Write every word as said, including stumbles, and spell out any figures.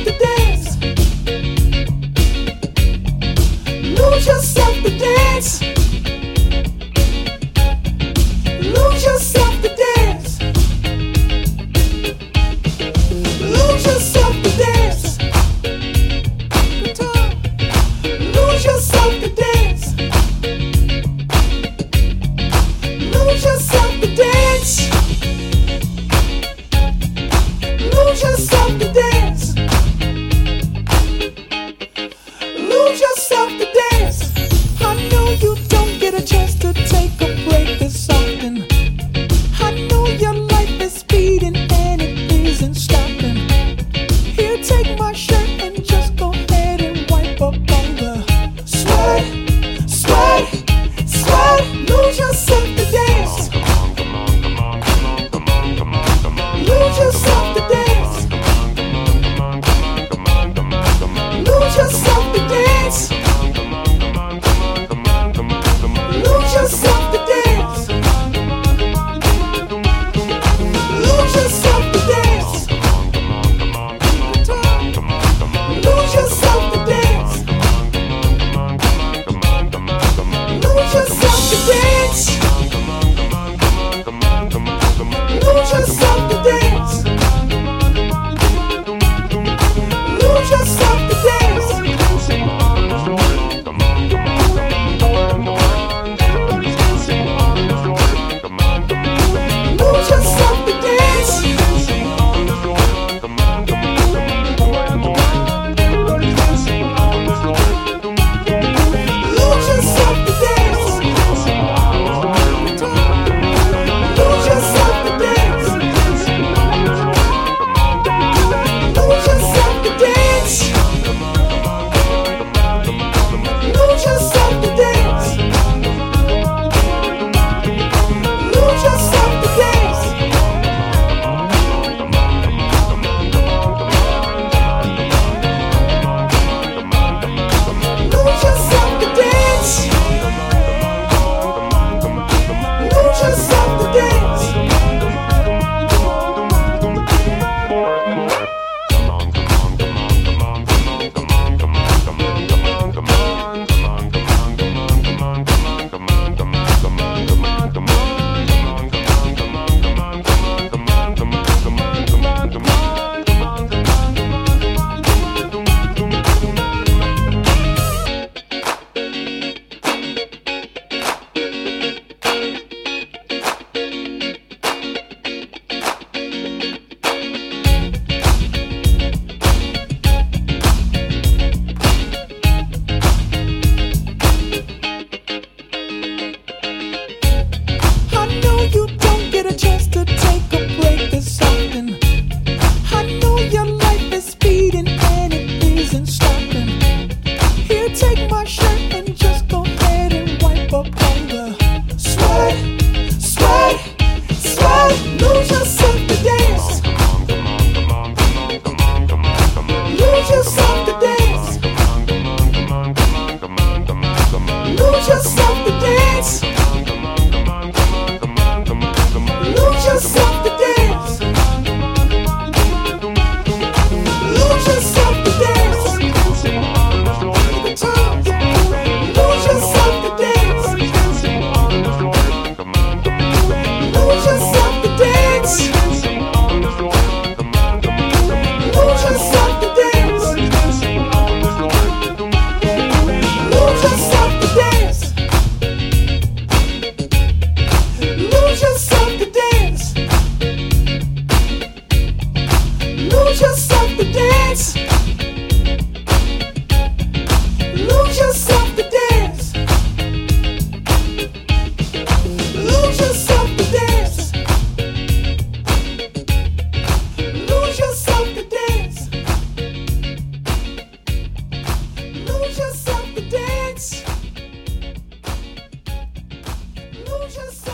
to dance. Lose yourself to dance. Lose yourself to dance. Lose yourself to dance. Guitar. Lose yourself to dance. Lose yourself to dance. Lose yourself to dance. Lose yourself to dance. I know you don't get a chance to take a break this often. I know your life is speeding and it isn't stopping. Here, take my shirt and just go ahead and wipe up all the sweat, sweat, sweat. Lose yourself to dance. Lose yourself to dance. Lose yourself to dance. Lose yourself to dance. Lose yourself to dance. Lose yourself to dance. Lose yourself to dance. Lose yourself to dance. Lose yourself to dance. Lose yourself to dance. Lose yourself to dance. Lose yourself to dance. Lose yourself to dance. Lose yourself to dance. Lose yourself to dance. Lose yourself to dance. Lose yourself to dance. I know you don't get a chance to take a break this often. I know your life is speeding and it isn't stopping. Here, take my shirt and just go ahead and wipe up all the sweat, sweat, sweat. Lose yourself to dance. Lose yourself to dance. Lose yourself to dance. Lose yourself to dance. Lose yourself to dance. Guitar. Lose yourself to dance. Lose yourself to dance. Lose yourself to dance. Lose yourself to dance. Lose yourself to dance. Lose yourself to dance. Lose yourself to dance. Lose yourself to dance. Lose yourself to dance. Lose yourself to dance. Lose yourself.